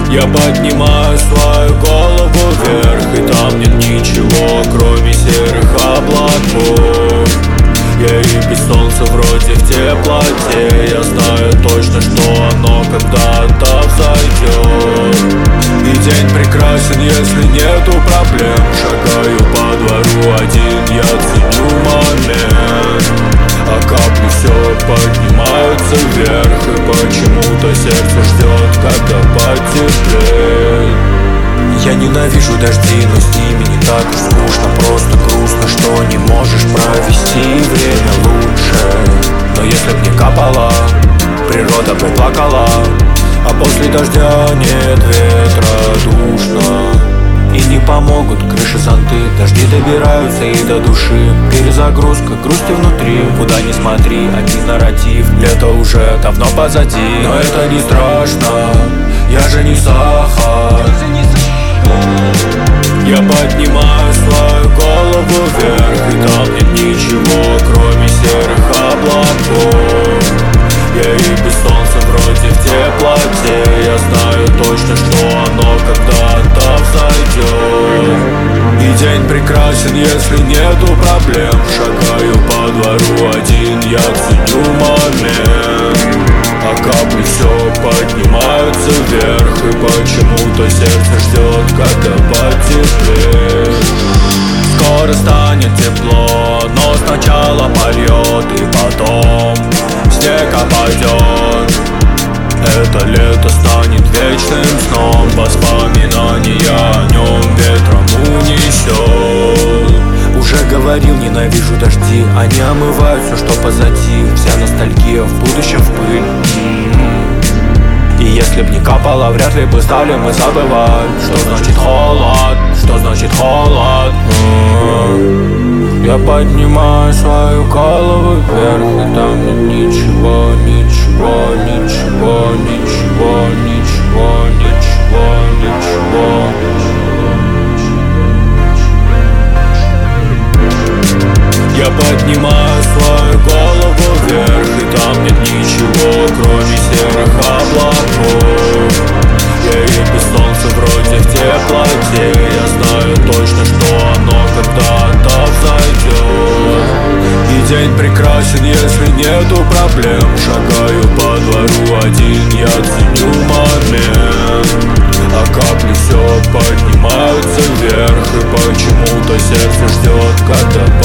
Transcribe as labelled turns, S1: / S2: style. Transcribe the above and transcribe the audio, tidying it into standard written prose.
S1: Я поднимаю свою голову вверх, и там нет ничего, кроме серых облаков. Я и без солнца вроде в теплоте. Я знаю точно, что оно когда-то взойдет. И день прекрасен, если нету проблем. Шагаю по двору один, я ценю момент. А капли все поднимаются вверх, и почему-то сердце ждет, когда потеплеет. Я ненавижу дожди, но с ними не так уж скучно. Просто грустно, что не можешь провести время лучше. Но если б не капала, природа бы плакала. А после дождя нет ветра, душно. И не помогут крыши, зонты. Дожди добираются и до души. Перезагрузка, грусти внутри. Куда ни смотри, один нарратив. Лето уже давно позади, но это не страшно. Я же не сахар. Я поднимаю свою голову вверх, и там нет ничего, кроме серых облаков. Я и без солнца вроде в теплоте. Я знаю точно, что оно когда-то взойдет. И день прекрасен, если нету проблем. Шагаю по двору один, я ценю момент. А капли все поднимаются вверх, и почему-то сердце ждет, когда потеплеет. Скоро станет тепло, но сначала польет, и потом снег опадет. Это лето станет вечным сном, воспоминания о нем ветром унесет. Уже говорил, ненавижу дожди, они омывают все, что позади. Вся ностальгия в будущем в пыль. И если б не капало, вряд ли бы стали мы забывать, что значит холод, что значит холод. Я поднимаю свою голову вверх, и там нет ничего, ничего, ничего, ничего, ничего, ничего, ничего. Я поднимаю свою голову вверх, и там нет ничего, кроме серых облаков. Я и без солнца вроде в теплоте. Я знаю точно, что оно когда-то взойдет. И день прекрасен, если нету проблем. Шагаю по двору один, я ценю момент. А капли все поднимаются вверх, и почему-то сердце ждет, когда